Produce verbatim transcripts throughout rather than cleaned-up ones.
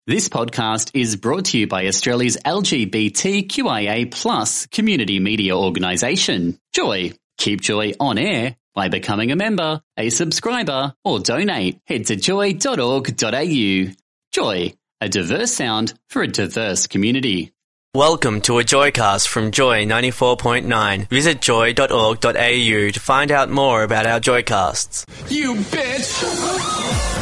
This podcast is brought to you by Australia's L G B T Q I A plus community media organisation, Joy. Keep Joy on air by becoming a member, a subscriber, or donate. Head to joy dot org dot a u. Joy, a diverse sound for a diverse community. Welcome to a Joycast from Joy ninety-four point nine. Visit joy dot org dot a u to find out more about our Joycasts. You bitch!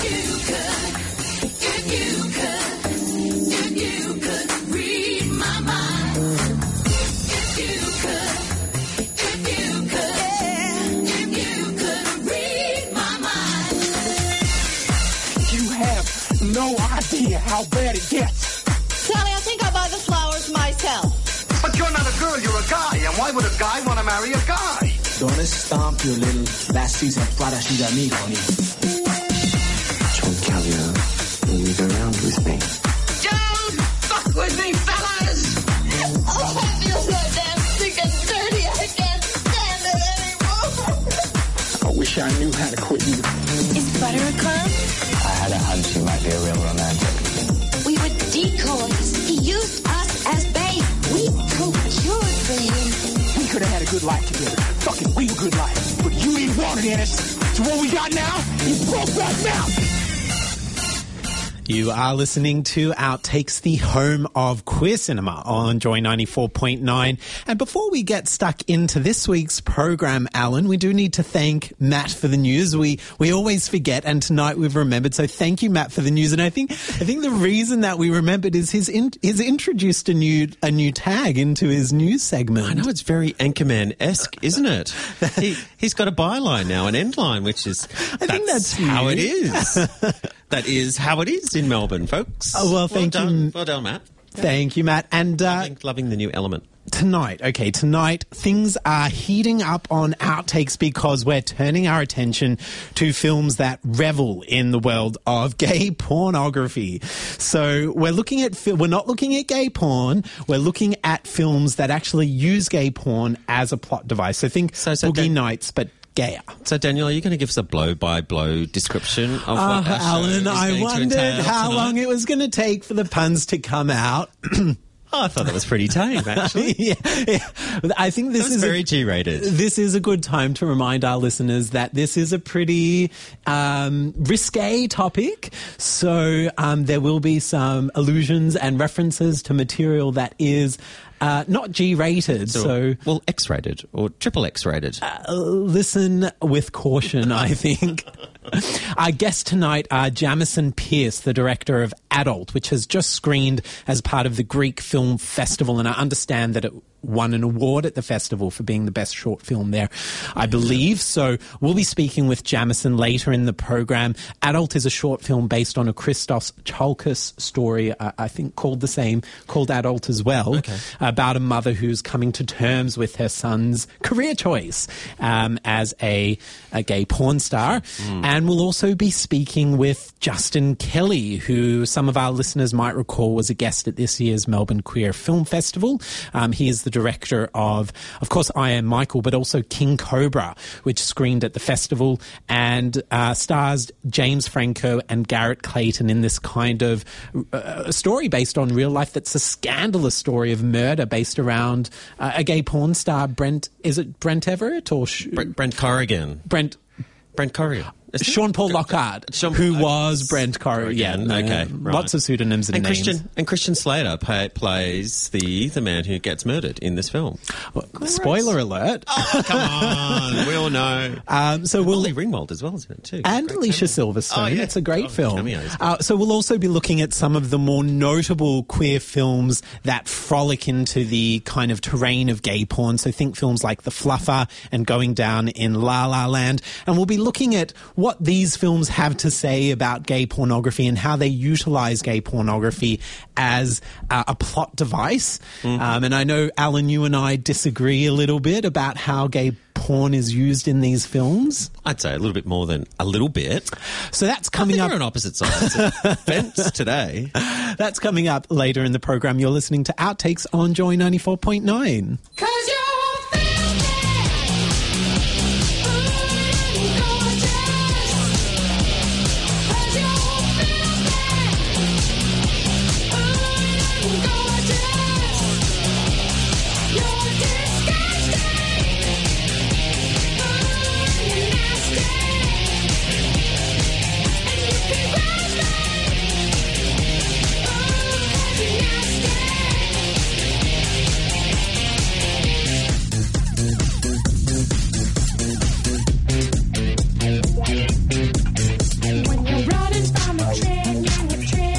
No idea how bad it gets. Sally, I think I'll buy the flowers myself. But you're not a girl, you're a guy. And why would a guy want to marry a guy? Don't stomp your little last season Prada amigo on you. John Caviar will move around with me. Don't fuck with me, fellas! Oh, I feel so damn sick and dirty. I can't stand it anymore. I wish I knew how to quit you. Is butter a crumb? I had a hunch you might be a real romantic. We were decoys. He used us as bait. We procured for him. We could have had a good life together. Fucking real good life. But you didn't want it, Ennis. So what we got now is broke right now. You are listening to Outtakes, the home of queer cinema on Joy ninety-four point nine. And before we get stuck into this week's program, Alan, we do need to thank Matt for the news. We we always forget, and tonight we've remembered. So thank you, Matt, for the news. And I think I think the reason that we remembered is he's in, he's introduced a new a new tag into his news segment. I know, it's very Anchorman-esque, isn't it? he, he's got a byline now, an end line, which is I think that's how new. it is. That is how it is in Melbourne, folks. Oh, well, thank well you. Done. Well done, Matt. Thank you, Matt. And uh, loving, loving the new element. Tonight, okay, tonight things are heating up on Outtakes because we're turning our attention to films that revel in the world of gay pornography. So we're looking at, we're not looking at gay porn, we're looking at films that actually use gay porn as a plot device. So think so, so Boogie Dan- Nights, but gayer. So, Daniel, are you going to give us a blow-by-blow description of what uh, our show Alan, is I going wondered to entail how tonight? long it was going to take for the puns to come out. Oh, I thought that was pretty tame, actually. yeah, yeah. I think this That was is very a, G-rated. This is a good time to remind our listeners that this is a pretty um, risque topic. So um, there will be some allusions and references to material that is uh, not G-rated. So, So, well, X-rated or triple X-rated. uh, listen with caution, I think. Our guest tonight are Jamison Pierce, the director of Adult, which has just screened as part of the Greek Film Festival, and I understand that it won an award at the festival for being the best short film there, I believe. So we'll be speaking with Jamison later in the program. Adult is a short film based on a Christos Chalkis story, uh, I think called the same, called Adult as well, Okay. about a mother who's coming to terms with her son's career choice um, as a, a gay porn star. Mm. And we'll also be speaking with Justin Kelly, who some of our listeners might recall was a guest at this year's Melbourne Queer Film Festival. Um, he is the director of, of course, I Am Michael, but also King Cobra, which screened at the festival and uh, stars James Franco and Garrett Clayton in this kind of uh, story based on real life that's a scandalous story of murder based around uh, a gay porn star, Brent, is it Brent Everett or... Sh- Brent, Brent Corrigan. Brent... Brent Corrigan. Sean Paul Lockhart, Sean- who was Brent Corrigan. Yeah, Corrigan, no, okay, right. Lots of pseudonyms and, And names. Christian and Christian Slater play, plays the the man who gets murdered in this film. Well, spoiler alert. Oh, come on, we all know. Um, so we'll Molly Ringwald as well, isn't it too? and Great Alicia cameo. Silverstone. Oh, yeah. It's a great Oh, film. cameos. Uh, so we'll also be looking at some of the more notable queer films that frolic into the kind of terrain of gay porn. So think films like The Fluffer and Going Down in La La Land. And we'll be looking at what these films have to say about gay pornography and how they utilize gay pornography as uh, a plot device. Mm-hmm. Um, and I know, Alan, you and I disagree a little bit about how gay porn is used in these films. I'd say a little bit more than a little bit. So that's coming I up. think we're on opposite sides of the fence today. That's coming up later in the program. You're listening to Outtakes on Joy ninety-four point nine. Cause you're filthy. Ooh, gorgeous. Cause you're filthy.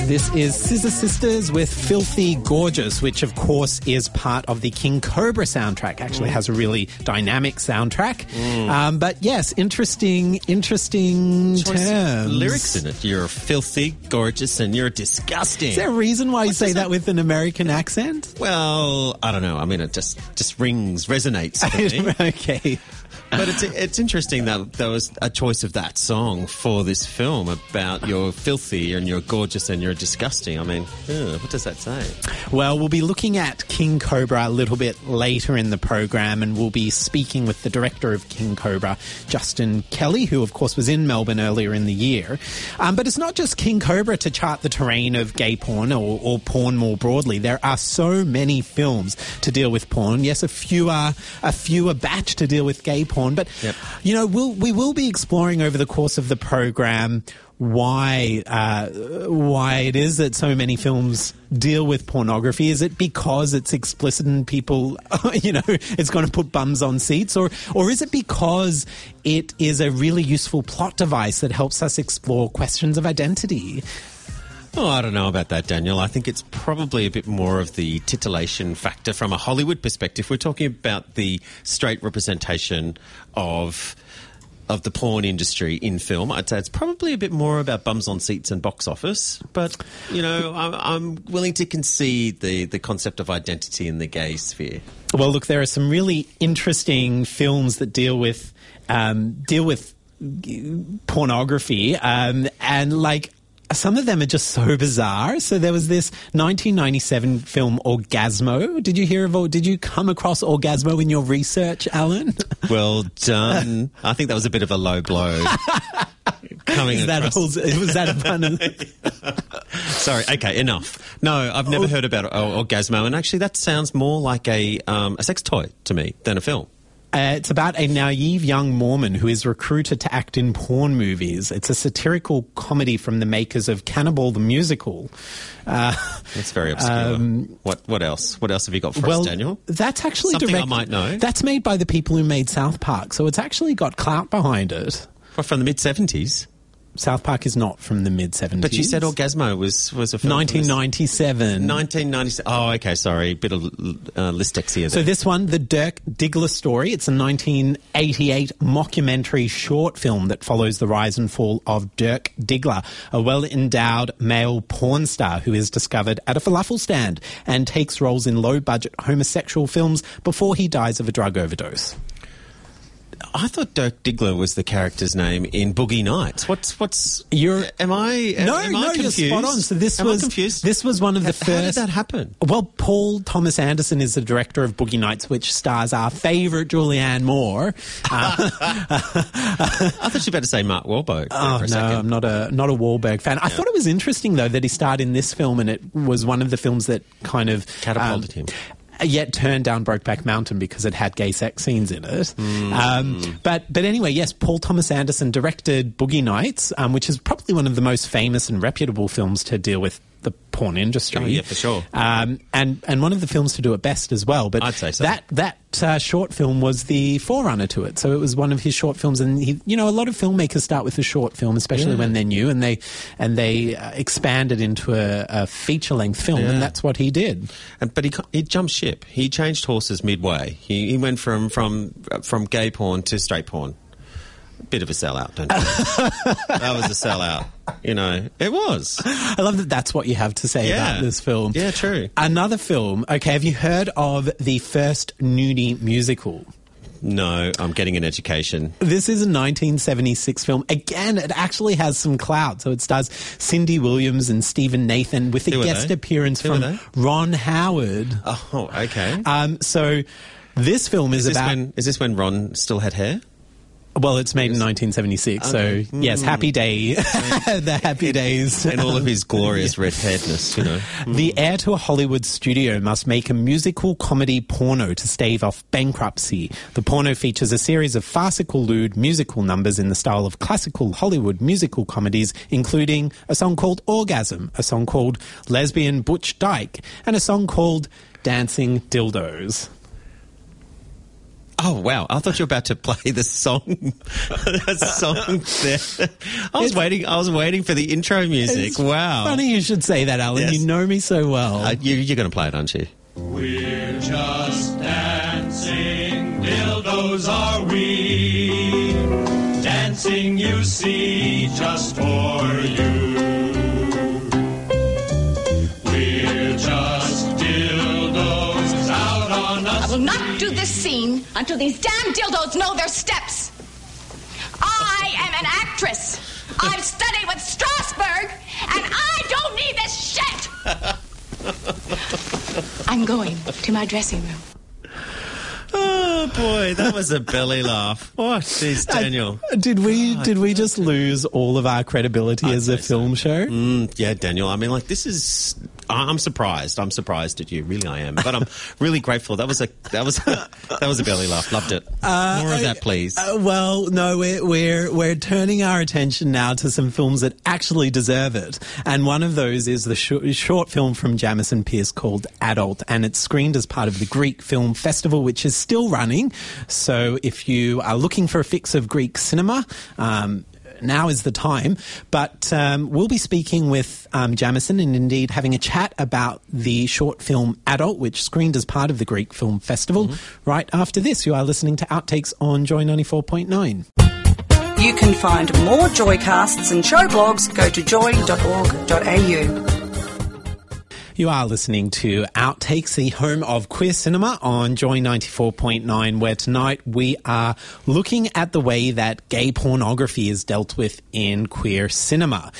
This is Scissor Sisters with Filthy Gorgeous, which of course is part of the King Cobra soundtrack. Actually has a really dynamic soundtrack. Mm. Um, but yes, interesting, interesting Choice terms. Lyrics in it. You're filthy, gorgeous, and you're disgusting. Is there a reason why you What say does that that- with an American accent? Well, I don't know. I mean, it just, just rings, resonates for me. Okay. But it's it's interesting that there was a choice of that song for this film about you're filthy and you're gorgeous and you're disgusting. I mean, ugh, what does that say? Well, we'll be looking at King Cobra a little bit later in the program, and we'll be speaking with the director of King Cobra, Justin Kelly, who of course was in Melbourne earlier in the year. Um, but it's not just King Cobra to chart the terrain of gay porn or, or porn more broadly. There are so many films to deal with porn. Yes, a fewer, a fewer batch to deal with gay porn. But, Yep. you know, we'll, we will be exploring over the course of the program why uh, why it is that so many films deal with pornography. Is it because it's explicit and people, you know, it's going to put bums on seats? Or, or is it because it is a really useful plot device that helps us explore questions of identity? Oh, I don't know about that, Daniel. I think it's probably a bit more of the titillation factor from a Hollywood perspective. We're talking about the straight representation of of the porn industry in film. I'd say it's probably a bit more about bums on seats and box office. But, you know, I'm, I'm willing to concede the, the concept of identity in the gay sphere. Well, look, there are some really interesting films that deal with um, deal with pornography, um, and like. Some of them are just so bizarre. So there was this nineteen ninety-seven film Orgasmo. Did you hear of or did you come across Orgasmo in your research, Alan? Well done. I think that was a bit of a low blow. Coming Is that across. also, was that a pun? Sorry, okay, enough. No, I've never heard about or- Orgasmo, and actually that sounds more like a um, a sex toy to me than a film. Uh, it's about a naive young Mormon who is recruited to act in porn movies. It's a satirical comedy from the makers of Cannibal the Musical. Uh, That's very obscure. Um, what what else? What else have you got for well, us, Daniel? that's actually Something direct- I might know. That's made by the people who made South Park, so it's actually got clout behind it. What, from the mid seventies? South Park is not from the mid seventies. But you said Orgasmo was, was a film. nineteen ninety-seven. nineteen ninety-seven. Oh, okay, sorry. Bit of uh, listexia So there. this one, The Dirk Diggler Story, it's a nineteen eighty-eight mockumentary short film that follows the rise and fall of Dirk Diggler, a well-endowed male porn star who is discovered at a falafel stand and takes roles in low-budget homosexual films before he dies of a drug overdose. I thought Dirk Diggler was the character's name in Boogie Nights. What's what's? You're Am I? Am, no, am no, I you're confused? spot on. So this am I was confused? this was one of the How- first. How did that happen? Well, Paul Thomas Anderson is the director of Boogie Nights, which stars our favourite Julianne Moore. Uh, I thought you were about to say Mark Wahlberg. Oh for a no, second. I'm not a not a Wahlberg fan. I thought it was interesting though that he starred in this film, and it was one of the films that kind of Catapulted um, him. Yet turned down Brokeback Mountain because it had gay sex scenes in it. Mm. Um, but but anyway, yes, Paul Thomas Anderson directed Boogie Nights, um, which is probably one of the most famous and reputable films to deal with the porn industry. Oh, yeah, for sure. Um, and and one of the films to do it best as well. But I'd say so. that that uh, short film was the forerunner to it. So it was one of his short films, and he, you know, a lot of filmmakers start with a short film, especially Yeah. when they're new, and they and they uh, expand it into a, a feature length film, Yeah. and that's what he did. And, but he he jumped ship. He changed horses midway. He he went from from from gay porn to straight porn. Bit of a sellout, don't you think? That was a sellout. You know, it was. I love that that's what you have to say Yeah. about this film. Yeah, true. Another film, okay, have you heard of the first nudie musical? No, I'm getting an education. This is a nineteen seventy-six film. Again, it actually has some clout. So it stars Cindy Williams and Stephen Nathan with a Who are guest they? appearance Who are from they? Ron Howard. Oh, okay. Um, so this film is, Is this about... when is this when Ron still had hair? Well, it's made in nineteen seventy-six, Okay. so yes, Happy Day, the Happy Days. In all of his glorious red-hairedness, you know. The heir to a Hollywood studio must make a musical comedy porno to stave off bankruptcy. The porno features a series of farcical, lewd musical numbers in the style of classical Hollywood musical comedies, including a song called Orgasm, a song called Lesbian Butch Dyke, and a song called Dancing Dildos. Oh, wow. I thought you were about to play the song. the song there. I was It's- waiting I was waiting for the intro music. It's Wow. Funny you should say that, Alan. Yes. You know me so well. Uh, you, you're going to play it, aren't you? We're just dancing, dildos are we. Dancing, you see, just for you. We're just dildos out on I us. will not do this scene until these damn dildos know their steps. I am an actress. I've studied with Strasberg, and I don't need this shit. I'm going to my dressing room. Oh, boy. That was a belly laugh. What is Daniel? Did we did we just lose all of our credibility as a film show? Mm, yeah, Daniel. I mean, like, this is... I'm surprised. I'm surprised at you. Really, I am. But I'm really grateful. That was a that was a, that was a belly laugh. Loved it. Uh, More of that, please. Uh, well, no, we're, we're we're turning our attention now to some films that actually deserve it, and one of those is the sh- short film from Jamison Pierce called Adult, and it's screened as part of the Greek Film Festival, which is still running. So, if you are looking for a fix of Greek cinema, um, now is the time. But um, we'll be speaking with um, Jamison and indeed having a chat about the short film Adult, which screened as part of the Greek Film Festival. Mm-hmm. Right after this, you are listening to Outtakes on Joy ninety-four point nine. You can find more Joycasts and show blogs. Go to joy dot org dot a u. You are listening to Outtakes, the home of queer cinema on Joy ninety-four point nine, where tonight we are looking at the way that gay pornography is dealt with in queer cinema.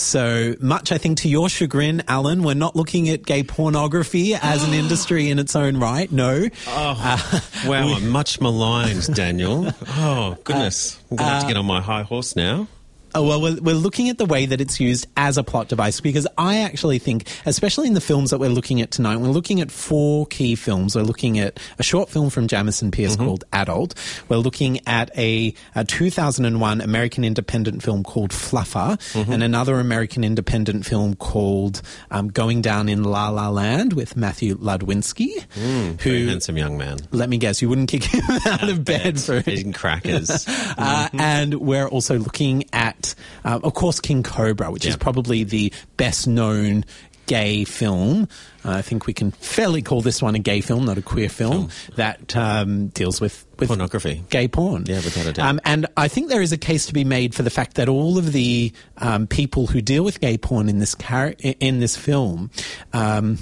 So much, I think, to your chagrin, Alan, we're not looking at gay pornography as an industry in its own right. No. Oh, Uh, wow, we- I'm much maligned, Daniel. Oh, goodness. I'm going to have to get on my high horse now. Oh, well, we're, we're looking at the way that it's used as a plot device, because I actually think, especially in the films that we're looking at tonight, we're looking at four key films. We're looking at a short film from Jamison Pierce Mm-hmm. called Adult. We're looking at a, a two thousand one American independent film called Fluffer, Mm-hmm. and another American independent film called um, Going Down in La La Land with Matthew Ludwinski, Mm, who, very handsome young man. let me guess, you wouldn't kick him out of bed for Eating crackers. uh, and we're also looking at, uh, of course, King Cobra, which is Yeah. probably the best known gay film. Uh, I think we can fairly call this one a gay film, not a queer film, that um, deals with, with Pornography. gay porn. Yeah, without a doubt. Um, and I think there is a case to be made for the fact that all of the um, people who deal with gay porn in this car- in this film. Um,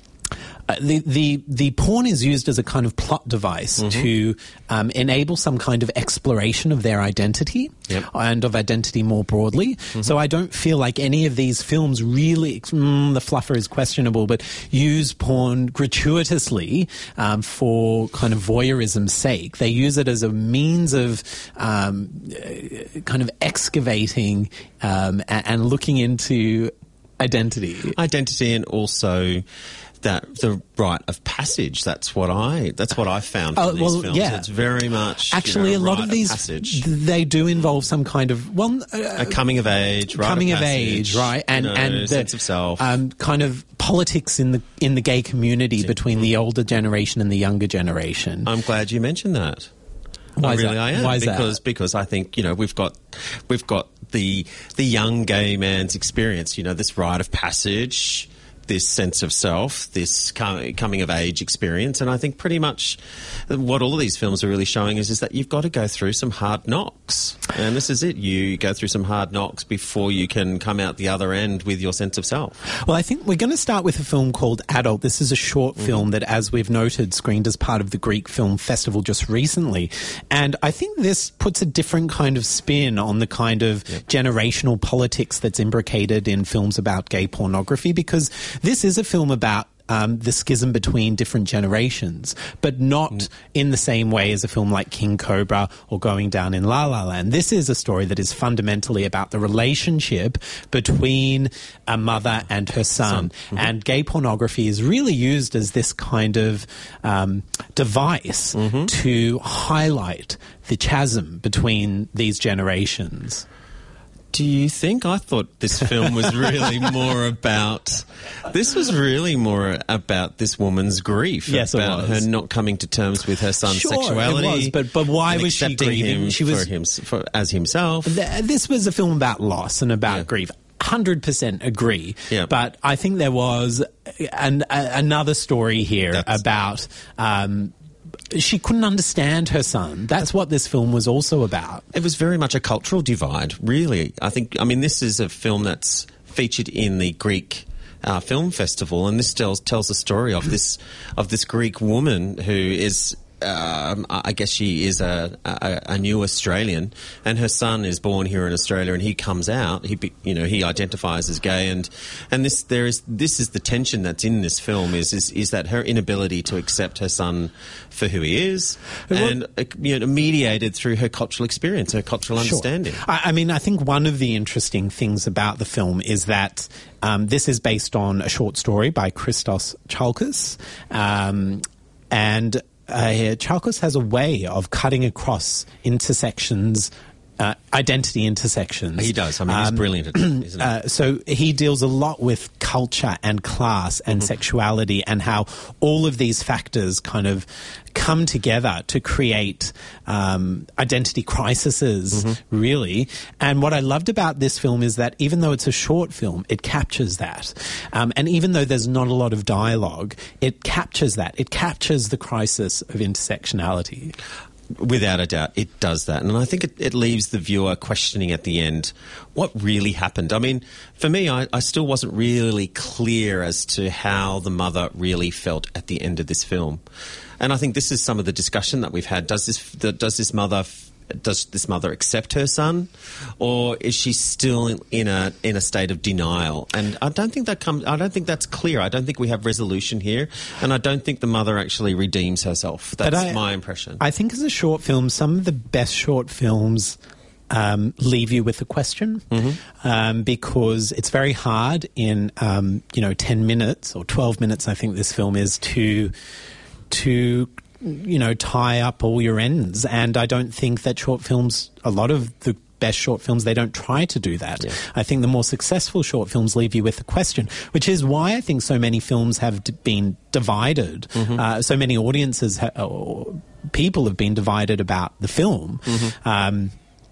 Uh, the, the the porn is used as a kind of plot device Mm-hmm. to um, enable some kind of exploration of their identity Yep. and of identity more broadly. Mm-hmm. So I don't feel like any of these films really, mm, the fluffer is questionable, but use porn gratuitously um, for kind of voyeurism's sake. They use it as a means of um, uh, kind of excavating um, and, and looking into identity. Identity, and also that the rite of passage. That's what I. That's what I found from Oh, these well, films. yeah. It's very much Actually, you know, a lot rite of these, passage. they do involve some kind of, well, uh, a coming of age, rite coming of, of passage, age, right? And you know, and the, sense of self. um, kind of politics in the in the gay community between the older generation and the younger generation. I'm glad you mentioned that. Why I is really that? I am Why is that? because because I think you know we've got we've got the the young gay man's experience. You know, this rite of passage, this sense of self, this com- coming of age experience, and I think pretty much what all of these films are really showing is is that you've got to go through some hard knocks, and this is it. You go through some hard knocks before you can come out the other end with your sense of self. Well, I think we're going to start with a film called Adult. This is a short Mm-hmm. film that, as we've noted, screened as part of the Greek Film Festival just recently. And I think this puts a different kind of spin on the kind of Yep. generational politics that's imbricated in films about gay pornography, because this is a film about Um, the schism between different generations, but not Mm. in the same way as a film like King Cobra or Going Down in La La Land. This is a story that is fundamentally about the relationship between a mother and her son. Mm-hmm. And gay pornography is really used as this kind of um, device Mm-hmm. to highlight the chasm between these generations. Do you think? I thought this film was really more about... This was really more about this woman's grief. Yes, it about was. her not coming to terms with her son's Sure, sexuality. it was, but, but why and was she accepting grieving? him She was for him for, as himself. Th- This was a film about loss and about Yeah. grief. one hundred percent agree. Yeah. But I think there was an, a, another story here That's- about... Um, she couldn't understand her son. That's what this film was also about. It was very much a cultural divide, really. I think, I mean, this is a film that's featured in the Greek uh, Film Festival, and this tells tells the story of this of this Greek woman who is. Um, I guess she is a, a, a new Australian, and her son is born here in Australia, and he comes out. He, be- you know, he identifies as gay, and and this there is this is the tension that's in this film is is, is that her inability to accept her son for who he is, and uh, you know, mediated through her cultural experience, her cultural Sure. understanding. I, I mean, I think one of the interesting things about the film is that um, this is based on a short story by Christos Chalkis, um, and uh, Chalkis has a way of cutting across intersections. Uh, identity intersections. He does. I mean, he's Um, brilliant at it, isn't he? Uh, so he deals a lot with culture and class and Mm-hmm. sexuality and how all of these factors kind of come together to create um, identity crises, Mm-hmm. really. And what I loved about this film is that even though it's a short film, it captures that. Um, and even though there's not a lot of dialogue, it captures that. It captures the crisis of intersectionality. Without a doubt, it does that. And I think it, it leaves the viewer questioning at the end what really happened. I mean, for me, I, I still wasn't really clear as to how the mother really felt at the end of this film. And I think this is some of the discussion that we've had. Does this, does this mother... Does this mother accept her son, or is she still in a in a state of denial? And I don't think that comes. I don't think that's clear. I don't think we have resolution here, and I don't think the mother actually redeems herself. That's I, my impression. I think as a short film, some of the best short films um, leave you with a question Mm-hmm. um, because it's very hard in um, you know ten minutes or twelve minutes. I think this film is to to. you know, tie up all your ends. And I don't think that short films, a lot of the best short films, they don't try to do that. Yeah. I think the more successful short films leave you with a question, which is why I think so many films have d- been divided. Mm-hmm. Uh, so many audiences, ha- or people have been divided about the film. Mm-hmm. Um,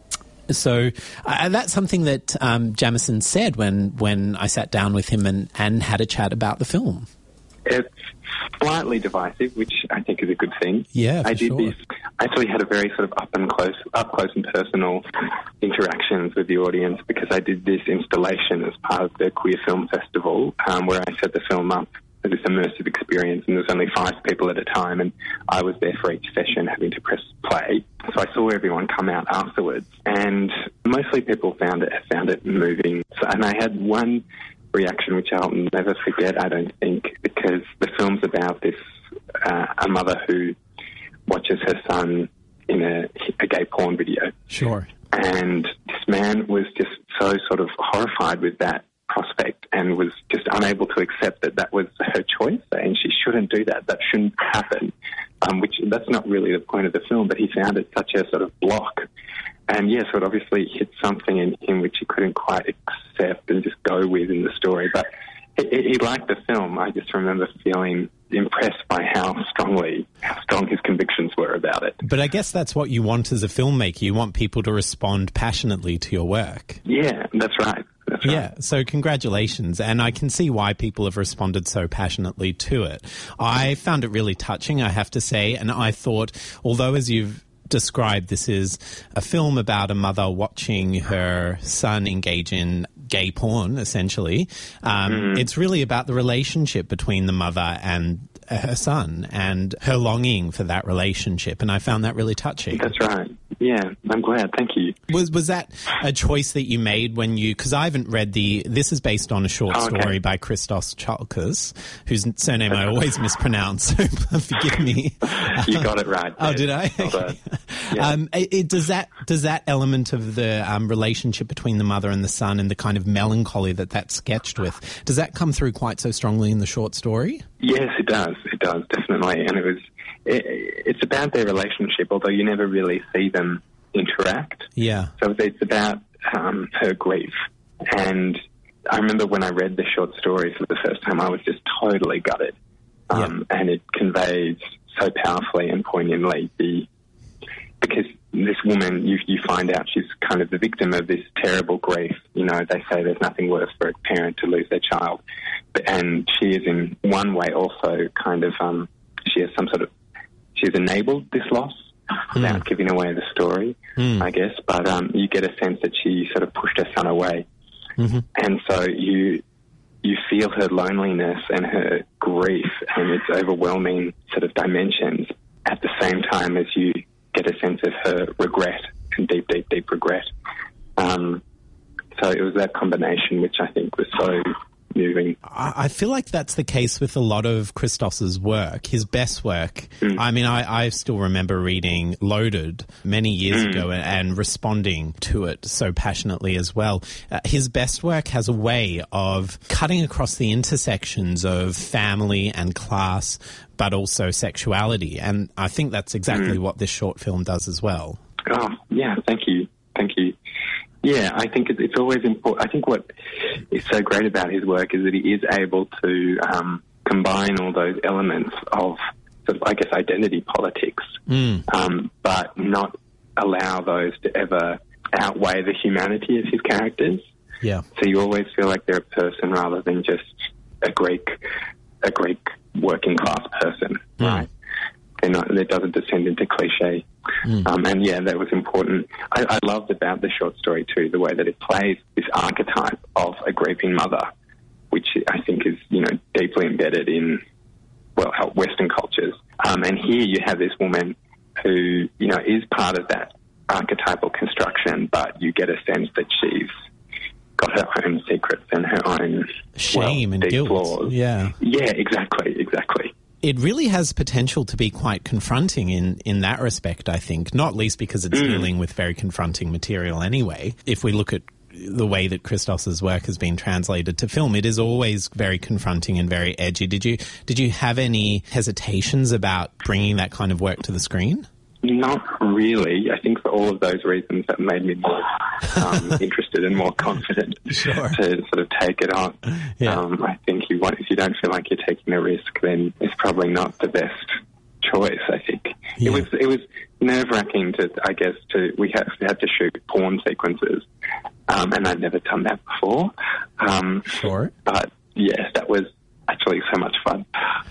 So uh, that's something that um, Jamison said when, when I sat down with him and, and had a chat about the film. It's slightly divisive, which I think is a good thing. Yeah, for I did sure. this. I actually had a very sort of up and close, up close and personal interactions with the audience because I did this installation as part of the Queer Film Festival, um, where I set the film up as this immersive experience, and there was only five people at a time, and I was there for each session, having to press play. So I saw everyone come out afterwards, and mostly people found it found it moving. So, and I had one reaction which I'll never forget, I don't think, because the film's about this uh, a mother who watches her son in a, a gay porn video. Sure. And this man was just so sort of horrified with that prospect and was just unable to accept that that was her choice and she shouldn't do that. That shouldn't happen, um, which that's not really the point of the film, but he found it such a sort of block. And yes, it obviously hit something in him which he couldn't quite accept and just go with in the story. But he, he liked the film. I just remember feeling impressed by how strongly, how strong his convictions were about it. But I guess that's what you want as a filmmaker. You want people to respond passionately to your work. Yeah, that's right. That's right. Yeah, so congratulations. And I can see why people have responded so passionately to it. I found it really touching, I have to say, and I thought, although as you've described, this is a film about a mother watching her son engage in gay porn, essentially. Um, mm. It's really about the relationship between the mother and her son and her longing for that relationship. And I found that really touching. That's right. Yeah, I'm glad. Thank you. Was was that a choice that you made when you... Because I haven't read the... This is based on a short oh, okay. story by Christos Chalkis, whose surname I always mispronounce, so forgive me. You got it right. Oh, did I? Well yeah. um, it, it, does that does that element of the um, relationship between the mother and the son and the kind of melancholy that that's sketched with, does that come through quite so strongly in the short story? Yes, it does. It does, definitely. And it was... It, it's about their relationship, although you never really see them interact. Yeah. So it's about um, her grief. And I remember when I read the short story for the first time, I was just totally gutted. Um, yeah. And it conveys so powerfully and poignantly the... Because this woman, you, you find out she's kind of the victim of this terrible grief. You know, they say there's nothing worse for a parent to lose their child. But, and she is in one way also kind of, um, she has some sort of, she's enabled this loss mm. without giving away the story, mm. I guess. But um, you get a sense that she sort of pushed her son away. Mm-hmm. And so you you feel her loneliness and her grief and its overwhelming sort of dimensions at the same time as you get a sense of her regret and deep, deep, deep regret. Um, so it was that combination which I think was so moving. I feel like that's the case with a lot of Christos's work, his best work. Mm. I mean, I, I still remember reading Loaded many years mm. ago and, and responding to it so passionately as well. Uh, his best work has a way of cutting across the intersections of family and class, but also sexuality. And I think that's exactly mm. what this short film does as well. Oh, yeah, thank you. Thank you. Yeah, I think it's always important. I think what is so great about his work is that he is able to um, combine all those elements of, sort of, I guess, identity politics, mm. um, but not allow those to ever outweigh the humanity of his characters. Yeah. So you always feel like they're a person rather than just a Greek, a Greek working class person, mm. right? They're not, it doesn't descend into cliche. Mm. Um, and yeah, that was important. I, I loved about the short story too, the way that it plays this archetype of a grieving mother, which I think is, you know, deeply embedded in, well, Western cultures. Um, and here you have this woman who, you know, is part of that archetypal construction, but you get a sense that she's got her own secrets and her own shame well, and guilt. Flaws. Yeah. Yeah, exactly, exactly. It really has potential to be quite confronting in, in that respect, I think, not least because it's mm. dealing with very confronting material anyway. If we look at the way that Christos's work has been translated to film, it is always very confronting and very edgy. Did you did you have any hesitations about bringing that kind of work to the screen? Not really. I think for all of those reasons that made me more um, interested and more confident sure. to sort of take it on. Yeah. Um, I think you want, if you don't feel like you're taking a risk, then it's probably not the best choice, I think. Yeah. It was it was nerve-wracking to, I guess, to we had, we had to shoot porn sequences, um, and I'd never done that before. Um, sure. But, yes, that was actually so much fun.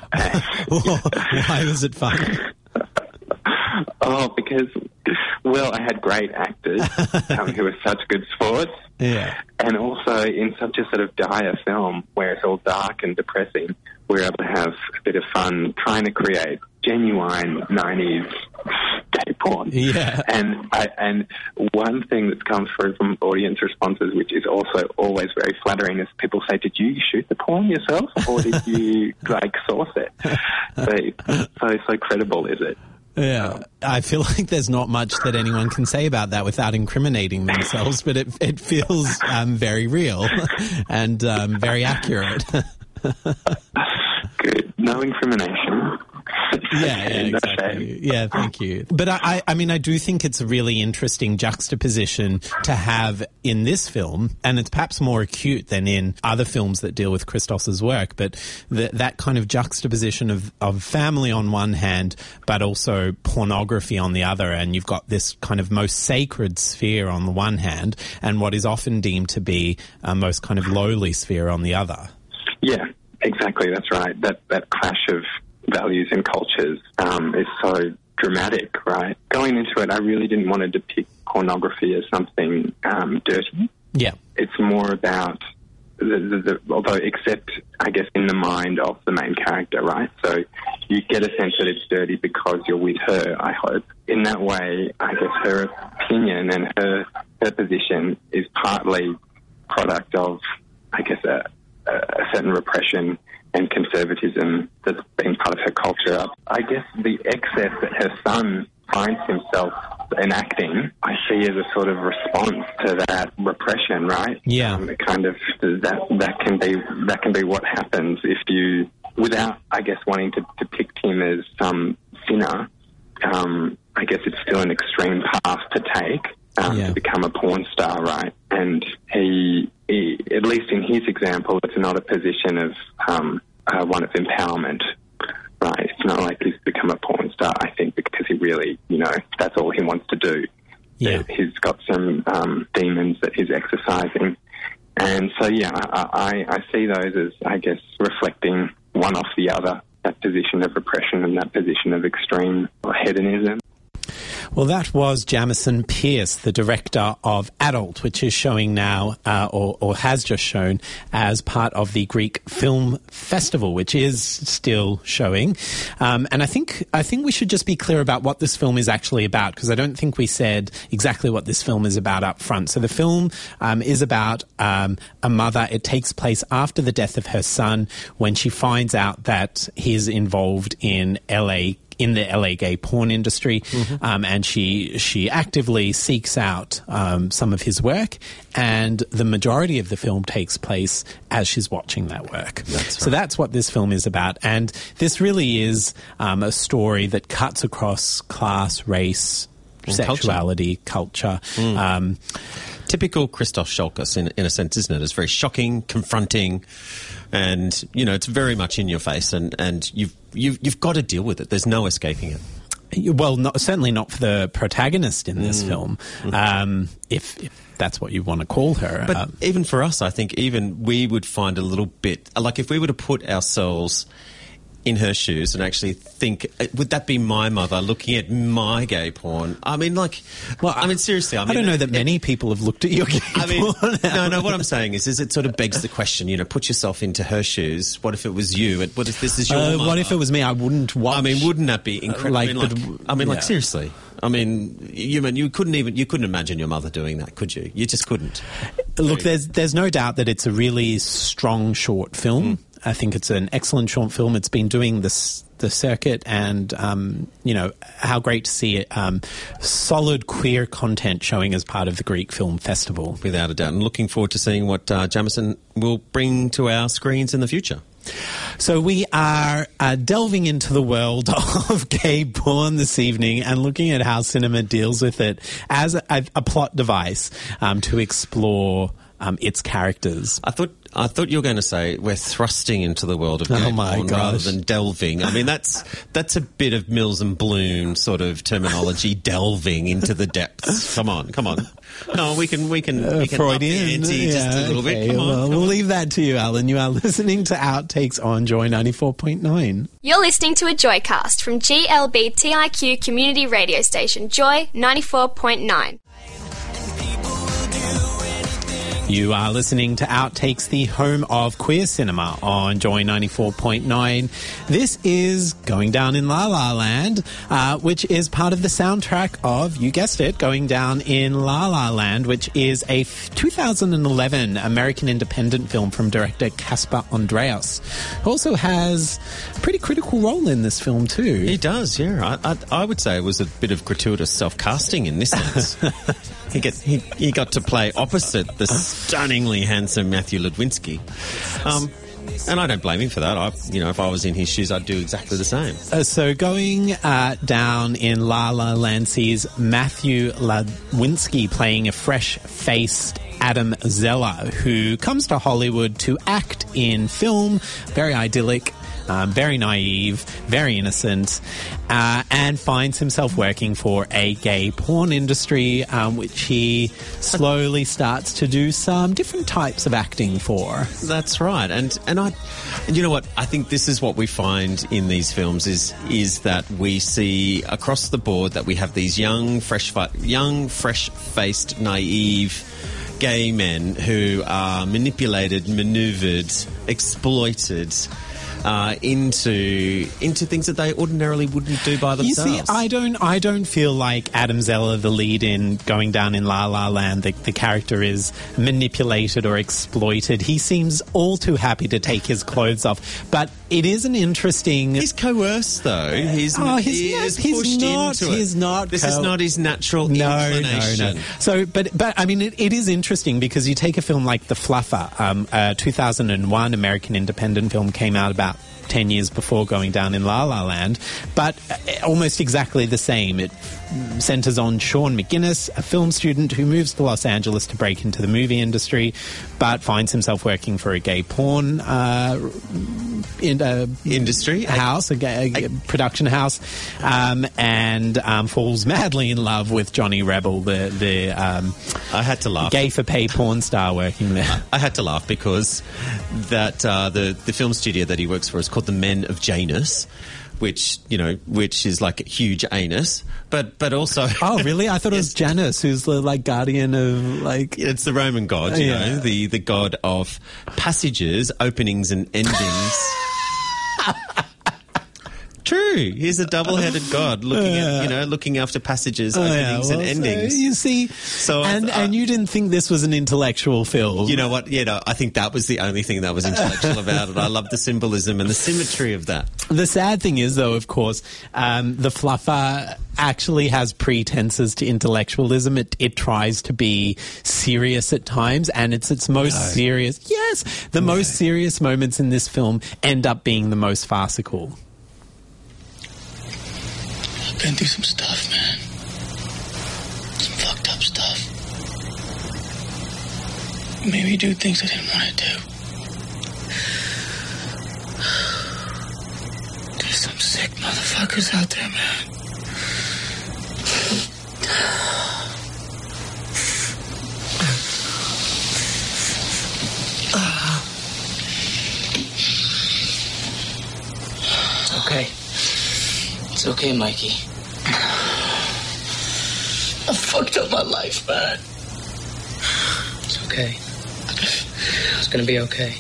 Why was it fun? Oh, because, well, I had great actors um, who were such good sports. Yeah. And also in such a sort of dire film where it's all dark and depressing, we're able to have a bit of fun trying to create genuine nineties gay porn. Yeah. And, I, and one thing that comes through from audience responses, which is also always very flattering, is people say, did you shoot the porn yourself or did you, like, source it? So, so, so credible is it? Yeah, I feel like there's not much that anyone can say about that without incriminating themselves, but it it feels um, very real and um, very accurate. Good. No incrimination. Yeah, yeah, exactly. Yeah, thank you. But I, I mean, I do think it's a really interesting juxtaposition to have in this film, and it's perhaps more acute than in other films that deal with Christos's work, but the, that kind of juxtaposition of, of family on one hand, but also pornography on the other, and you've got this kind of most sacred sphere on the one hand, and what is often deemed to be a most kind of lowly sphere on the other. Yeah, exactly, that's right. That, that clash of values and cultures um, is so dramatic, right? Going into it, I really didn't want to depict pornography as something um, dirty. Yeah. It's more about, the, the, the, although except, I guess, in the mind of the main character, right? So you get a sense that it's dirty because you're with her, I hope. In that way, I guess her opinion and her, her position is partly product of, I guess, a, a certain repression and conservatism that's been part of her culture. I guess the excess that her son finds himself enacting, I see as a sort of response to that repression, right? Yeah. Um, kind of that that can be that can be what happens if you, without, I guess, wanting to depict him as some sinner. Um, I guess it's still an extreme path to take um, yeah. to become a porn star, right? and he, he, at least in his example, it's not a position of um, uh, one of empowerment. Right, it's not like he's become a porn star, I think, because he really, you know, that's all he wants to do. Yeah. He's got some um, demons that he's exercising. And so, yeah, I, I, I see those as, I guess, reflecting one off the other, that position of repression and that position of extreme hedonism. Well, that was Jamison Pierce, the director of Adult, which is showing now, uh, or, or has just shown, as part of the Greek Film Festival, which is still showing. Um, and I think I think we should just be clear about what this film is actually about, because I don't think we said exactly what this film is about up front. So the film um, is about um, a mother. It takes place after the death of her son, when she finds out that he's involved in L A in the L A gay porn industry, mm-hmm. um, and she she actively seeks out um, some of his work, and the majority of the film takes place as she's watching that work. That's right. So that's what this film is about, and this really is um, a story that cuts across class, race, and sexuality, culture. culture. Mm. Um, Typical Christoph Scholkes in, in a sense, isn't it? It's very shocking, confronting, and, you know, it's very much in your face, and, and you've, you've, you've got to deal with it. There's no escaping it. Well, not, certainly not for the protagonist in this mm. film, um, if, if that's what you want to call her. But um, even for us, I think even we would find a little bit, like if we were to put ourselves in her shoes and actually think, would that be my mother looking at my gay porn? I mean, like, well, I mean, seriously, I mean, I don't know that it, many people have looked at your gay I mean, porn. no, no, what I'm saying is, is it sort of begs the question, you know, put yourself into her shoes. What if it was you? What if this is your uh, mother? What if it was me? I wouldn't watch. I mean, wouldn't that be incredible? Like, I mean, like, the, I mean, yeah. like seriously. I mean, you mean you couldn't even you couldn't imagine your mother doing that, could you? You just couldn't. Look, there's there's no doubt that it's a really strong short film. Mm. I think it's an excellent short film. It's been doing this the circuit, and um, you know, how great to see it. Um, solid queer content showing as part of the Greek Film Festival, without a doubt. And looking forward to seeing what uh, Jamison will bring to our screens in the future. So we are uh, delving into the world of gay porn this evening and looking at how cinema deals with it as a, a plot device um, to explore um, its characters. I thought I thought you were going to say we're thrusting into the world of gay oh my porn gosh. rather than delving. I mean, that's that's a bit of Mills and Bloom sort of terminology, delving into the depths. Come on, come on. No, we can we can, Uh, we can up the Freudian, ante yeah, just a little okay. bit. Come on, well, come we'll on. leave that to you, Alan. You are listening to Outtakes on Joy ninety-four point nine. You're listening to a Joycast from G L B T I Q community radio station Joy ninety-four point nine. You are listening to Outtakes, the home of queer cinema on Joy ninety-four point nine. This is Going Down in La La Land, uh, which is part of the soundtrack of, you guessed it, Going Down in La La Land, which is a two thousand eleven American independent film from director Caspar Andreas, who also has a pretty critical role in this film too. He does, yeah. I, I, I would say it was a bit of gratuitous self-casting in this sense. He, get, he, he got to play opposite the stunningly handsome Matthew Ludwinski. Um, and I don't blame him for that. I, you know, if I was in his shoes, I'd do exactly the same. Uh, so going uh, down in La La Land sees Matthew Ludwinski playing a fresh-faced Adam Zeller, who comes to Hollywood to act in film, very idyllic, Um, very naive, very innocent, uh, and finds himself working for a gay porn industry, um, which he slowly starts to do some different types of acting for. That's right, and and I, and you know what? I think this is what we find in these films is is that we see across the board that we have these young, fresh, young, fresh-faced, naive gay men who are manipulated, manoeuvred, exploited. Uh, into into things that they ordinarily wouldn't do by themselves. You see, I don't, I don't feel like Adam Zeller, the lead in Going Down in La La Land, the, the character is manipulated or exploited. He seems all too happy to take his clothes off. But it is an interesting... He's coerced, though. He's, oh, he's, he not, is he's pushed not. into it. He's not. This co- is not his natural no, inclination. No, no, So, but, but I mean, it, it is interesting because you take a film like The Fluffer, um, a two thousand one American independent film came out about ten years before Going Down in La La Land, but almost exactly the same. It centres on Sean McGinnis, a film student who moves to Los Angeles to break into the movie industry, but finds himself working for a gay porn uh, in, uh, industry house, a, gay, a production house, um, and um, falls madly in love with Johnny Rebel, the the um, I had to laugh. gay for pay porn star working there. I, I had to laugh because that uh, the the film studio that he works for is called the Men of Janus, which, you know, which is like a huge anus, but but also... Oh, really? I thought it was Janus, who's the, like, guardian of, like... It's the Roman god, you Yeah. know, the, the god of passages, openings and endings. True. He's a double-headed god looking at, you know, looking after passages, Oh, openings yeah, well, and endings. So, you see, So and, I- and you didn't think this was an intellectual film. You know what? You know, I think that was the only thing that was intellectual about it. I love the symbolism and the symmetry of that. The sad thing is, though, of course, um, the fluffer actually has pretenses to intellectualism. It, it tries to be serious at times, and it's its most No. serious. Yes, the most serious moments in this film end up being the most farcical. Been through some stuff, man. Some fucked up stuff. Maybe do things I didn't want to do. There's some sick motherfuckers out there, man. It's okay. It's okay, Mikey. I fucked up my life, man. It's okay. It's gonna be okay.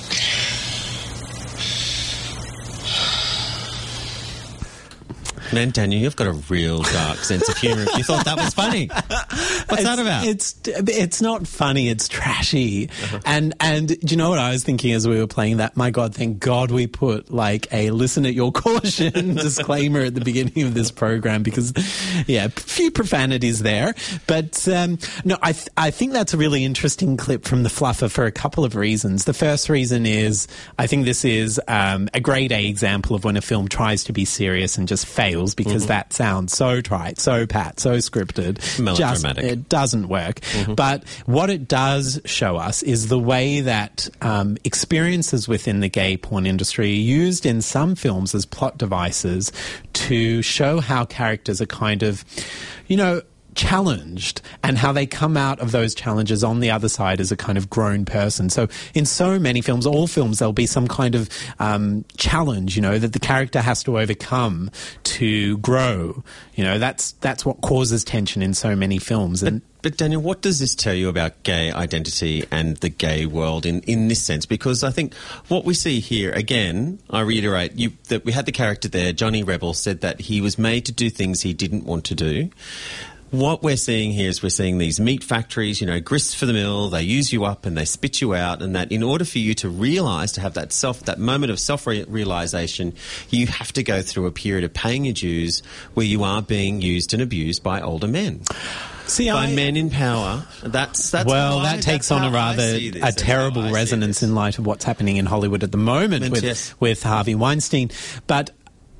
Man, Daniel, you've got a real dark sense of humour. You thought that was funny. What's it's, that about? It's it's not funny. It's trashy. Uh-huh. And and do you know what I was thinking as we were playing that? My God, thank God we put like a listen at your caution disclaimer at the beginning of this program, because yeah, a few profanities there. But um, no, I th- I think that's a really interesting clip from the Fluffer for a couple of reasons. The first reason is I think this is um, a grade A example of when a film tries to be serious and just fails. Because mm-hmm. that sounds so trite, so pat, so scripted. Melodramatic. Just, it doesn't work. Mm-hmm. But what it does show us is the way that um, experiences within the gay porn industry are used in some films as plot devices to show how characters are kind of, you know, challenged, and how they come out of those challenges on the other side as a kind of grown person. So in so many films, all films, there'll be some kind of um, challenge, you know, that the character has to overcome to grow. You know, that's that's what causes tension in so many films. And But Daniel, what does this tell you about gay identity and the gay world in, in this sense? Because I think what we see here, again, I reiterate, you, that we had the character there, Johnny Rebel, said that he was made to do things he didn't want to do. What we're seeing here is we're seeing these meat factories, you know, grist for the mill, they use you up and they spit you out, and that in order for you to realise, to have that self, that moment of self-realisation, you have to go through a period of paying your dues where you are being used and abused by older men. See, by I, men in power. That's, that's well, why, that takes that's on a how I rather see this. a That's terrible how I see resonance this. in light of what's happening in Hollywood at the moment with Yes. with Harvey Weinstein. But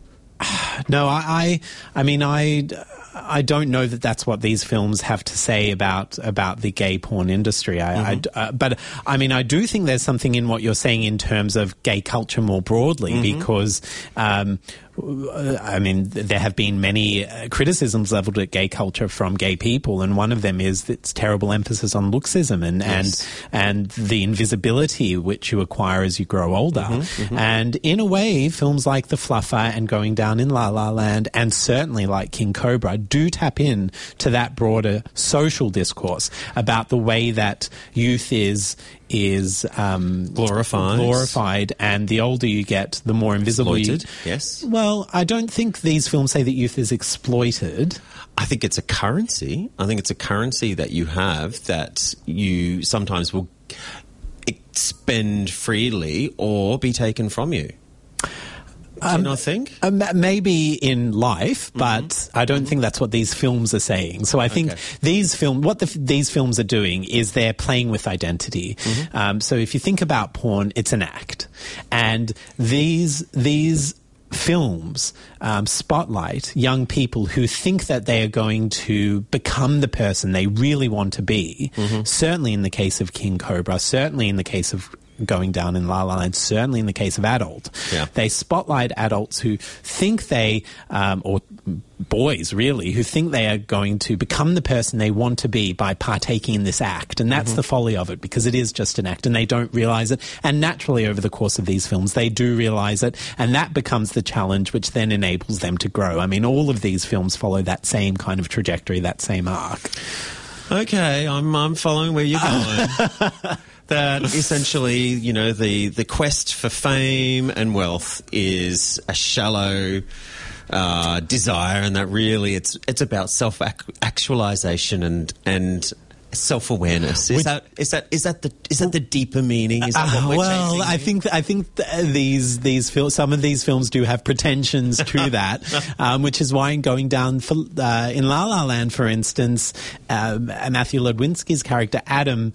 no, I, I, I mean, I. I don't know that that's what these films have to say about about the gay porn industry. I, mm-hmm. I, uh, but I mean, I do think there's something in what you're saying in terms of gay culture more broadly, mm-hmm. because um, I mean, there have been many uh, criticisms leveled at gay culture from gay people, and one of them is its terrible emphasis on looksism and yes. and and the invisibility which you acquire as you grow older. Mm-hmm, mm-hmm. And in a way, films like The Fluffer and Going Down in La La Land, and certainly like King Cobra, do tap in to that broader social discourse about the way that youth is is um, glorified. glorified, and the older you get, the more invisible exploited. you... Yes. Well, I don't think these films say that youth is exploited. I think it's a currency. I think it's a currency that you have that you sometimes will spend freely or be taken from you. Do you not think? Um, maybe in life, but mm-hmm. I don't mm-hmm. think that's what these films are saying. So I think okay. these film, what the, these films are doing is they're playing with identity. Mm-hmm. Um, so if you think about porn, it's an act, and these these. films um, spotlight young people who think that they are going to become the person they really want to be. Mm-hmm. Certainly in the case of King Cobra, certainly in the case of Going Down in La La Land, certainly in the case of Adult. Yeah. They spotlight adults who think they, um, or boys really, who think they are going to become the person they want to be by partaking in this act. And that's mm-hmm. the folly of it, because it is just an act and they don't realise it. And naturally over the course of these films, they do realise it. And that becomes the challenge, which then enables them to grow. I mean, all of these films follow that same kind of trajectory, that same arc. Okay, I'm, I'm following where you're going. That essentially, you know, the, the quest for fame and wealth is a shallow uh, desire, and that really it's it's about self-actualization and and self-awareness. Is Which, that is that is that the is that the deeper meaning? Is that uh, what we're well, chasing? I think I think th- these these fil- some of these films do have pretensions to that, um, which is why in Going Down for, uh, in La La Land, for instance, um, Matthew Lodwinski's character Adam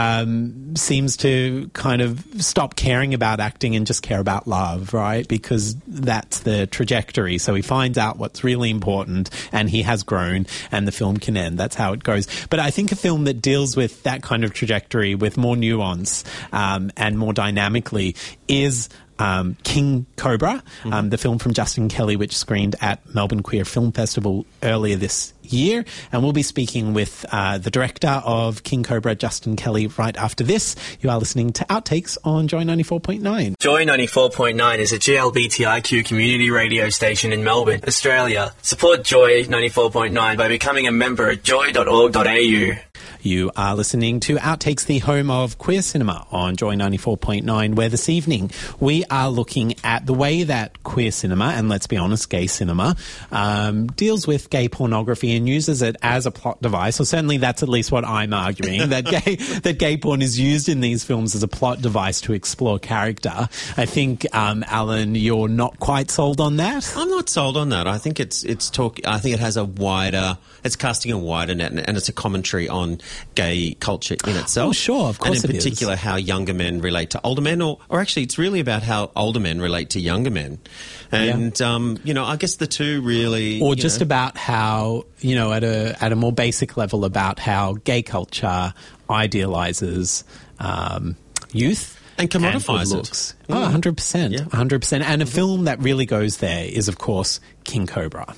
um, seems to kind of stop caring about acting and just care about love, right? Because that's the trajectory. So he finds out what's really important, and he has grown, and the film can end. That's how it goes. But I think a film that deals with that kind of trajectory with more nuance um, and more dynamically is um, King Cobra, mm-hmm. um, the film from Justin Kelly, which screened at Melbourne Queer Film Festival earlier this year. And we'll be speaking with uh, the director of King Cobra, Justin Kelly, right after this. You are listening to Outtakes on Joy ninety-four point nine. Joy ninety-four point nine is a G L B T I Q community radio station in Melbourne, Australia. Support Joy ninety-four point nine by becoming a member at joy dot org dot a u. You are listening to Outtakes, the home of queer cinema on Joy ninety-four point nine, where this evening we are looking at the way that queer cinema, and let's be honest, gay cinema, um, deals with gay pornography and uses it as a plot device, or certainly that's at least what I'm arguing, that gay that gay porn is used in these films as a plot device to explore character. I think, um, Alan, you're not quite sold on that? I'm not sold on that. I think it's it's talk. I think it has a wider, it's casting a wider net, and it's a commentary on gay culture in itself. Oh, sure, of course it is. And in particular, how younger men relate to older men, or, or actually it's really about how older men relate to younger men. And, yeah. um, you know, I guess the two really... Or just know, about how, you know, at a at a more basic level, about how gay culture idealises um, youth. And commodifies it. Oh, one hundred percent. Yeah. one hundred percent. And a film that really goes there is, of course, King Cobra.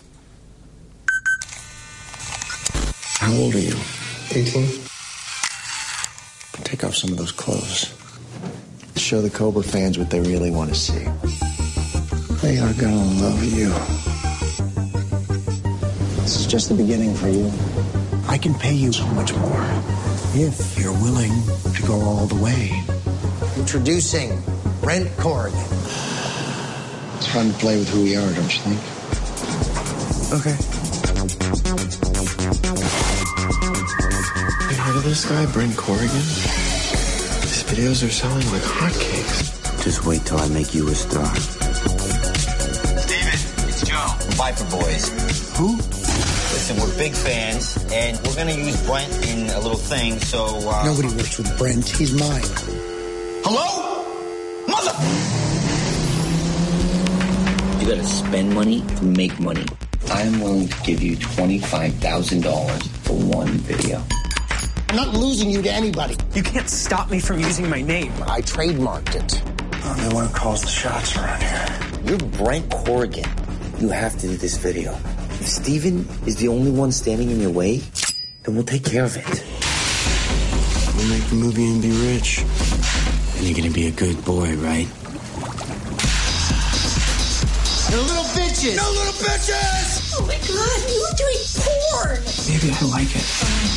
How old are you? eighteen. Take off some of those clothes. Show the Cobra fans what they really want to see. They are gonna love you. This is just the beginning for you. I can pay you so much more if you're willing to go all the way. Introducing Brent Corrigan. It's fun to play with who we are, don't you think? Okay. You heard of this guy, Brent Corrigan? His videos are selling like hotcakes. Just wait till I make you a star. Steven, it's Joe. Viper Boys. Who? Listen, we're big fans, and we're going to use Brent in a little thing, so... Uh... Nobody works with Brent. He's mine. Hello? Mother... You gotta spend money to make money. I'm willing to give you twenty-five thousand dollars for one video. I'm not losing you to anybody. You can't stop me from using my name. I trademarked it. I'm the one who calls the shots around here. You're Brent Corrigan. You have to do this video. If Steven is the only one standing in your way, then we'll take care of it. We'll make the movie and be rich. And you're gonna be a good boy, right? No little bitches! No little bitches! Oh my god, you were doing porn! Maybe I like it.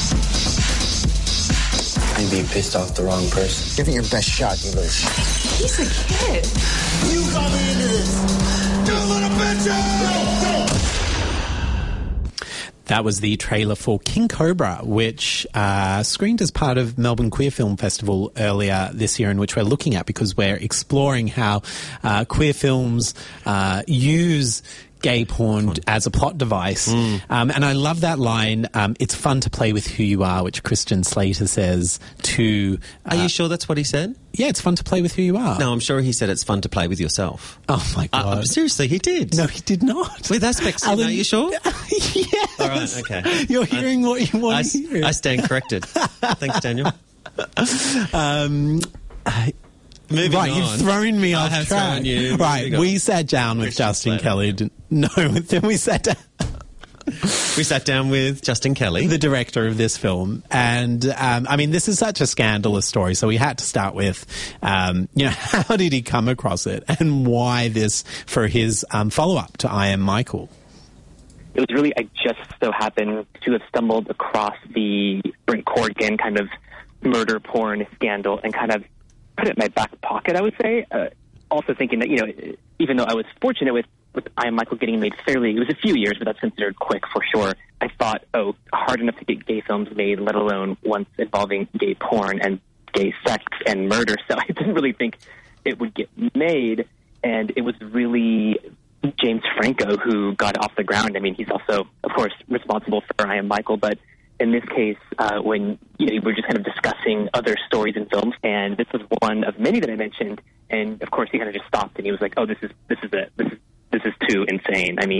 Maybe you pissed off the wrong person. Give it your best shot, you lose. He's a kid. You got me into this! You little bitches! That was the trailer for King Cobra, which uh, screened as part of Melbourne Queer Film Festival earlier this year, in which we're looking at because we're exploring how uh, queer films uh, use gay porn as a plot device. Mm. Um, and I love that line, um, it's fun to play with who you are, which Christian Slater says to... Uh, Are you sure that's what he said? Yeah, it's fun to play with who you are. No, I'm sure he said it's fun to play with yourself. Oh, my God. Uh, seriously, he did. No, he did not. With aspects, Alan, are you sure? Yes. All right, okay. You're hearing I, what you want I, to hear. I stand corrected. Thanks, Daniel. Um... I, Moving right, on. you've thrown me I off have track. thrown you. Right, we sat down with Christian Justin Slater. Kelly. To, no, then we sat down... We sat down with Justin Kelly, the director of this film. And, um, I mean, this is such a scandalous story, so we had to start with, um, you know, how did he come across it and why this for his um, follow-up to I Am Michael? It was really, I just so happened to have stumbled across the Brent Corrigan kind of murder porn scandal and kind of put it in my back pocket, I would say. Uh, also thinking that, you know, even though I was fortunate with, with I Am Michael getting made fairly, it was a few years, but that's considered quick for sure. I thought, oh, hard enough to get gay films made, let alone ones involving gay porn and gay sex and murder. So I didn't really think it would get made. And it was really James Franco who got it off the ground. I mean, he's also, of course, responsible for I Am Michael, but in this case, uh, when you know, we're just kind of discussing other stories and films, and this was one of many that I mentioned, and of course he kind of just stopped and he was like, "Oh, this is this is it. This is this is too insane." I mean,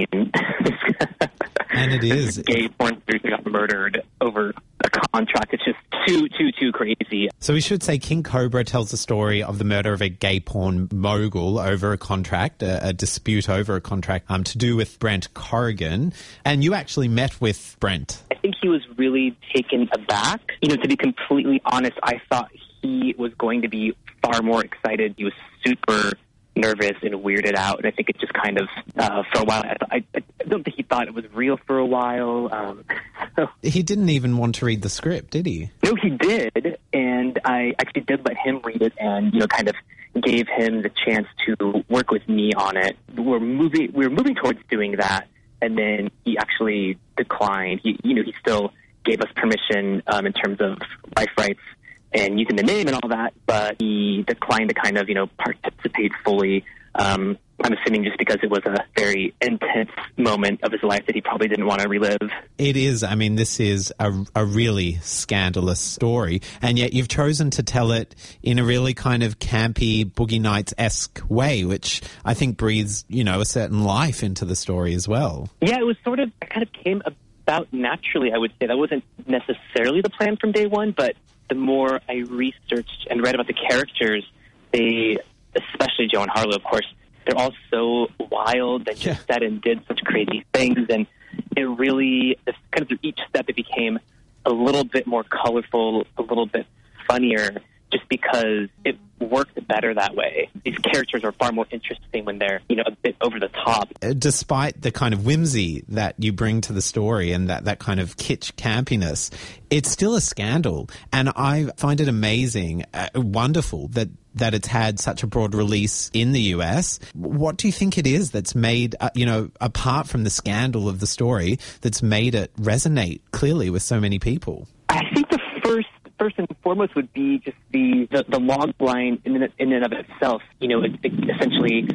and it is gay porn stars got murdered over a contract. It's just too too too crazy. So we should say King Cobra tells the story of the murder of a gay porn mogul over a contract, a, a dispute over a contract um, to do with Brent Corrigan, and you actually met with Brent. I think he was really taken aback. You know, to be completely honest, I thought he was going to be far more excited. He was super nervous and weirded out, and I think it just kind of, uh, for a while, I, I, I don't think he thought it was real for a while. Um, so. He didn't even want to read the script, did he? No, he did, and I actually did let him read it and, you know, kind of gave him the chance to work with me on it. We're moving, we were moving towards doing that, and then he actually declined. He, you know, he still gave us permission um, in terms of life rights and using the name and all that, but he declined to kind of, you know, participate fully. Um, I'm assuming just because it was a very intense moment of his life that he probably didn't want to relive. It is. I mean, this is a, a really scandalous story, and yet you've chosen to tell it in a really kind of campy, Boogie Nights-esque way, which I think breathes, you know, a certain life into the story as well. Yeah, it was sort of, it kind of came about naturally, I would say. That wasn't necessarily the plan from day one, but the more I researched and read about the characters, they, especially Joe and Harlow, of course, they're all so wild and just said and did such crazy things. And it really, kind of through each step, it became a little bit more colorful, a little bit funnier, just because it worked better that way. These characters are far more interesting when they're, you know, a bit over the top. Despite the kind of whimsy that you bring to the story and that, that kind of kitsch campiness, it's still a scandal. And I find it amazing, uh, wonderful that that it's had such a broad release in the U S. What do you think it is that's made, uh, you know, apart from the scandal of the story, that's made it resonate clearly with so many people? I think the first First and foremost would be just the, the, the log line in, in and of itself. You know, it, it, essentially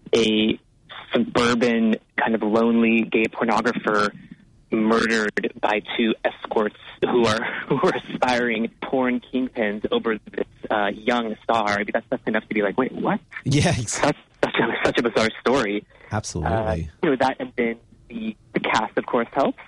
a suburban kind of lonely gay pornographer murdered by two escorts who are who are aspiring porn kingpins over this uh, young star. I mean, that's, that's enough to be like, wait, what? Yeah, exactly. That's such a, such a bizarre story. Absolutely. Uh, you know, that and then the, the cast, of course, helps.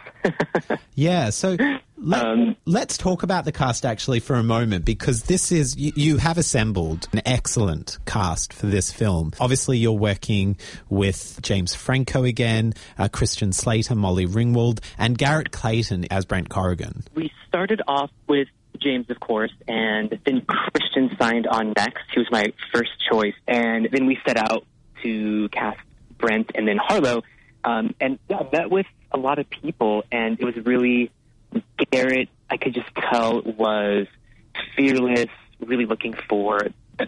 Yeah, so let, um, let's talk about the cast actually for a moment, because this is, you, you have assembled an excellent cast for this film. Obviously, you're working with James Franco again, uh, Christian Slater, Molly Ringwald, and Garrett Clayton as Brent Corrigan. We started off with James, of course, and then Christian signed on next. He was my first choice, and then we set out to cast Brent and then Harlow. Um, and yeah, I met with a lot of people, and it was really, Garrett, I could just tell, was fearless, really looking for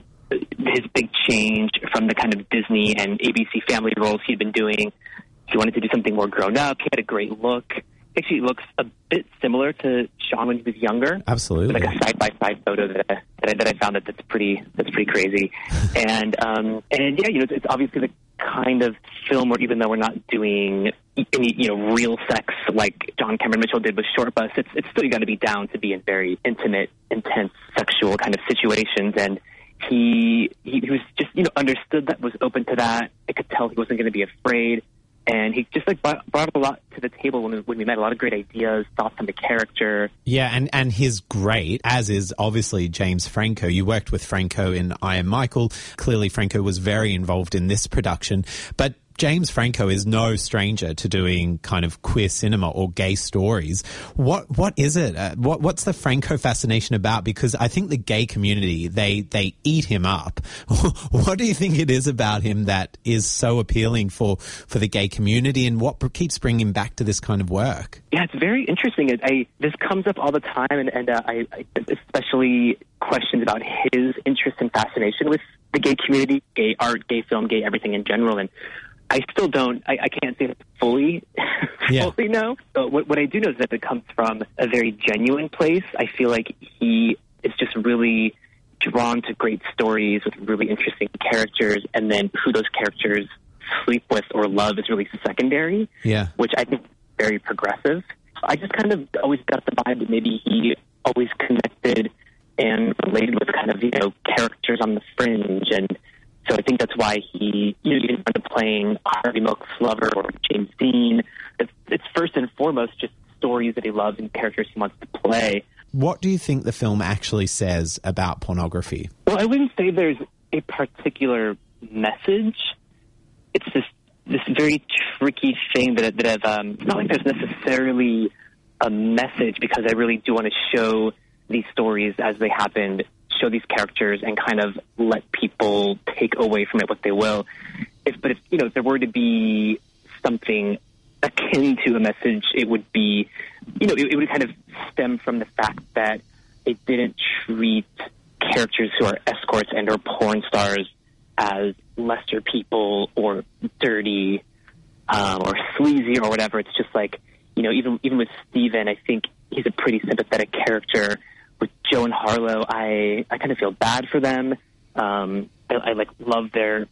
his big change from the kind of Disney and A B C family roles he'd been doing. He wanted to do something more grown up. He had a great look. actually looks a bit similar to Sean when he was younger. Absolutely. Like a side-by-side photo that I, that I, that I found that that's pretty that's pretty crazy. and um, and yeah, you know, it's, it's obviously the kind of film where even though we're not doing any, you know, real sex like John Cameron Mitchell did with Short Bus, it's it's still got to be down to be in very intimate, intense, sexual kind of situations. And he, he he was just, you know, understood that, was open to that. I could tell he wasn't going to be afraid. And he just like brought, brought a lot to the table when we, when we met, a lot of great ideas, thoughts on the character. Yeah, and, and he's great, as is obviously James Franco. You worked with Franco in I Am Michael. Clearly Franco was very involved in this production. But James Franco is no stranger to doing kind of queer cinema or gay stories. What what is it? Uh, what what's the Franco fascination about? Because I think the gay community, they they eat him up. What do you think it is about him that is so appealing for for the gay community, and what keeps bringing him back to this kind of work? Yeah, it's very interesting. It, I, this comes up all the time, and, and uh, I, I especially questions about his interest and fascination with the gay community, gay art, gay film, gay everything in general, and I still don't, I, I can't say that fully, yeah. fully know. But what, what I do know is that it comes from a very genuine place. I feel like he is just really drawn to great stories with really interesting characters, and then who those characters sleep with or love is really secondary, yeah. which I think is very progressive. I just kind of always got the vibe that maybe he always connected and related with kind of, you know, characters on the fringe. And so I think that's why he, you know, even when playing Harvey Milk's lover or James Dean, it's, it's first and foremost just stories that he loves and characters he wants to play. What do you think the film actually says about pornography? Well, I wouldn't say there's a particular message. It's this this very tricky thing that, that I've, um, it's not like there's necessarily a message, because I really do want to show these stories as they happened, show these characters, and kind of let people take away from it what they will. If, but if, you know, if there were to be something akin to a message, it would be, you know, it, it would kind of stem from the fact that it didn't treat characters who are escorts and or porn stars as lesser people or dirty um, or sleazy or whatever. It's just like, you know, even even with Steven, I think he's a pretty sympathetic character. With Joe and Harlow, I, I kind of feel bad for them. Um, I, I like love their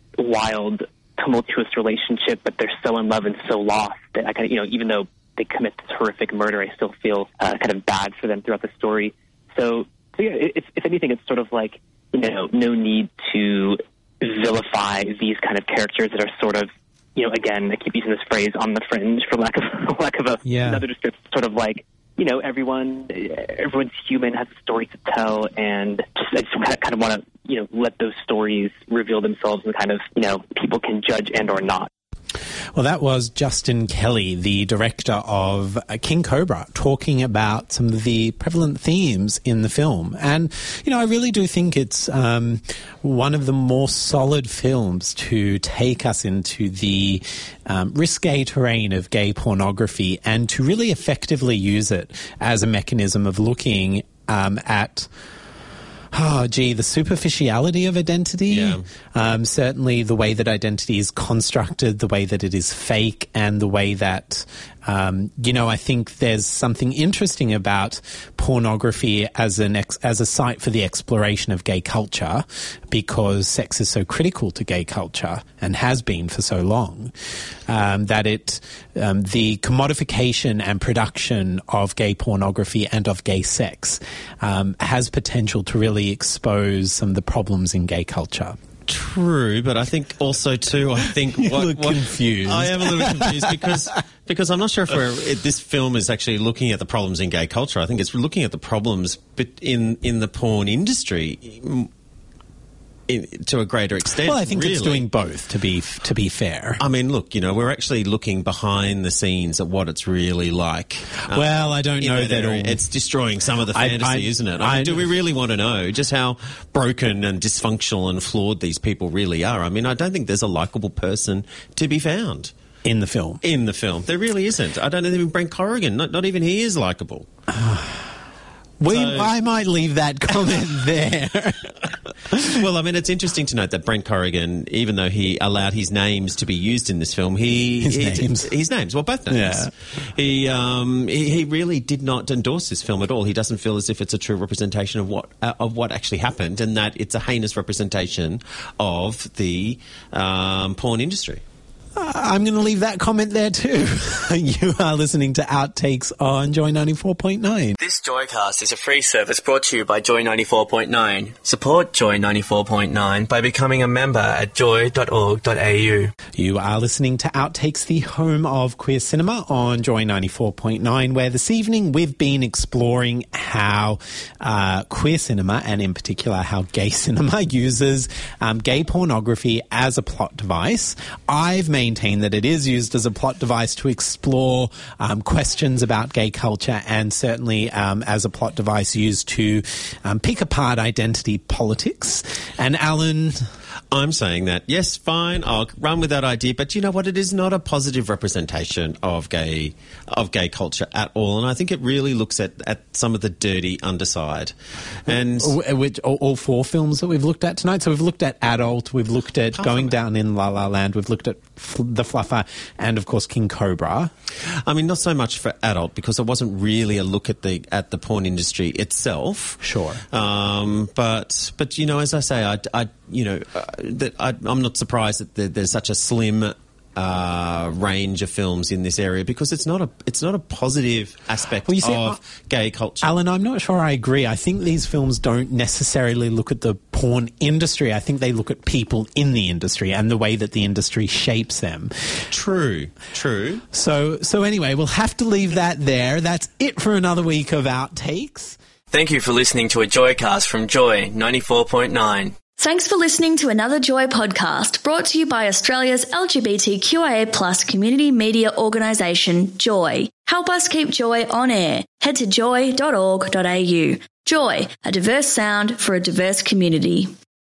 wild, tumultuous relationship, but they're so in love and so lost that I kind of, you know, even though they commit this horrific murder, I still feel uh, kind of bad for them throughout the story. So, so yeah, if, if anything, it's sort of like, you know, no need to vilify these kind of characters that are sort of, you know, again, I keep using this phrase, on the fringe, for lack of lack of a, yeah. another description, sort of like, you know, everyone, everyone's human, has a story to tell, and just, I just kind of want to, you know, let those stories reveal themselves, and kind of, you know, people can judge and or not. Well, that was Justin Kelly, the director of King Cobra, talking about some of the prevalent themes in the film. And, you know, I really do think it's um, one of the more solid films to take us into the um, risque terrain of gay pornography, and to really effectively use it as a mechanism of looking um, at Oh, gee, the superficiality of identity. Yeah. Um, certainly the way that identity is constructed, the way that it is fake, and the way that, um, you know, I think there's something interesting about pornography as an ex- as a site for the exploration of gay culture, because sex is so critical to gay culture and has been for so long, um, that it, um, the commodification and production of gay pornography and of gay sex um, has potential to really expose some of the problems in gay culture. True, but I think also too, I think you what, look what, confused. I am a little confused because because I'm not sure if we're, it, this film is actually looking at the problems in gay culture. I think it's looking at the problems, but in in the porn industry. In, to a greater extent. Well, I think really. It's doing both, to be to be fair. I mean, look, you know, we're actually looking behind the scenes at what it's really like. Um, well, I don't know that, that all... It's destroying some of the fantasy, I, I, isn't it? I I, mean, do we really want to know just how broken and dysfunctional and flawed these people really are? I mean, I don't think there's a likeable person to be found. In the film? In the film. There really isn't. I don't even Brent Corrigan. Not, not even he is likeable. We, So- I might leave that comment there. Well, I mean, it's interesting to note that Brent Corrigan, even though he allowed his names to be used in this film, he His he- names. his names, well, both names. Yeah. He, um, he he really did not endorse this film at all. He doesn't feel as if it's a true representation of what uh, of what actually happened, and that it's a heinous representation of the um, porn industry. I'm going to leave that comment there too. You are listening to Outtakes on Joy ninety-four point nine. This Joycast is a free service brought to you by Joy ninety-four point nine. Support Joy ninety-four point nine by becoming a member at joy dot org dot a u. You are listening to Outtakes, the home of queer cinema on Joy ninety-four point nine, where this evening we've been exploring how uh, queer cinema, and in particular how gay cinema, uses um, gay pornography as a plot device. I've maintain that it is used as a plot device to explore um, questions about gay culture, and certainly um, as a plot device used to um, pick apart identity politics. And Alan, I'm saying that, yes, fine, I'll run with that idea, but you know what? It is not a positive representation of gay of gay culture at all, and I think it really looks at, at some of the dirty underside. And which all, all four films that we've looked at tonight. So we've looked at Adult, we've looked at Going Down in La La Land, we've looked at F- The Fluffer, and of course King Cobra. I mean, not so much for Adult, because it wasn't really a look at the at the porn industry itself. Sure. Um, but but you know, as I say, I, I you know uh, that I, I'm not surprised that there, there's such a slim uh, range of films in this area, because it's not a it's not a positive aspect Well, you see, of uh, gay culture. Alan, I'm not sure I agree. I think these films don't necessarily look at the porn industry. I think they look at people in the industry and the way that the industry shapes them. True, true. So, so anyway, we'll have to leave that there. That's it for another week of Outtakes. Thank you for listening to a Joycast from Joy ninety-four point nine. Thanks for listening to another Joy podcast brought to you by Australia's L G B T Q I A plus community media organisation, Joy. Help us keep Joy on air. Head to joy dot org dot a u. Joy, a diverse sound for a diverse community.